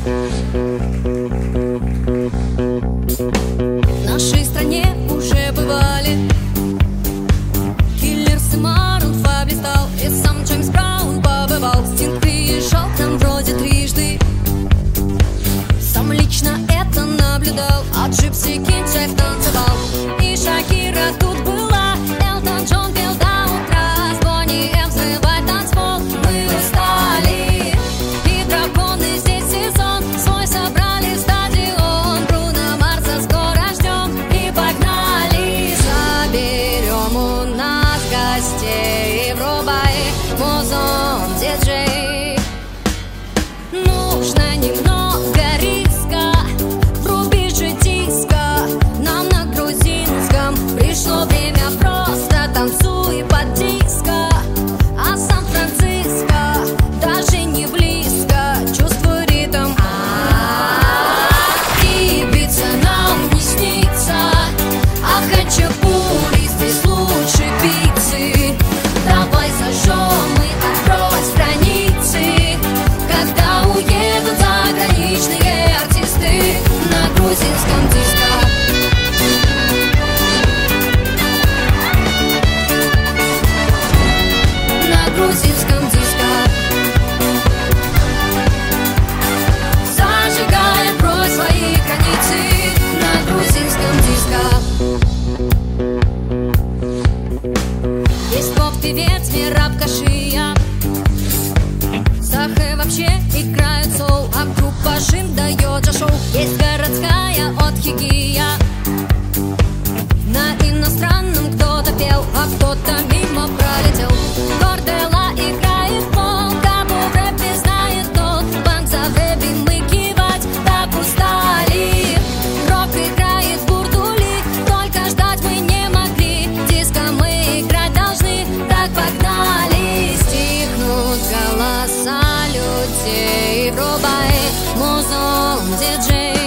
В нашей стране уже бывали Киллерс и Марун 5 блистал, и сам Джеймс Браун побывал. Стинг приезжал к нам вроде трижды, сам лично это наблюдал. А Джипси Кинг Джайв танцевал, и Шакира тут была. Элтон Джон пел до утра, с Бонни Эм взрывает танцпол. Мы устали, и драконы здесь сезон свой собрали в стадион. Бруно Марса скоро ждем и погнали. Заберем у нас гостей, врубай музон, диджей. Нужно немного риска, вруби же диско. Нам на грузинском пришло время, просто танцуй под диско. А Сан-Франциско даже не близко, чувствуй ритм. Ибица нам не снится, а хачапури здесь лучше пиццы. Давай зажжем и открой страницы, когда уедут заграничные артисты на грузинском диско. На грузинском диско. Зажигай, открой свои границы на грузинском диско. Есть поп-певец Мераб Кашия, Сахэ вообще играет соул, а группа Жим дает же шоу. Есть городская от Хигия, на иностранном кто-то пел, а кто-то мимо пролетел. Гордела играет пол, кабу в рэпе знает тот. Банк за вэби мы кивать так устали. Рок играет бурдули, только ждать мы не могли. Диско мы играть должны, так погнали. Стихнут голоса людей, врубай музон, диджей.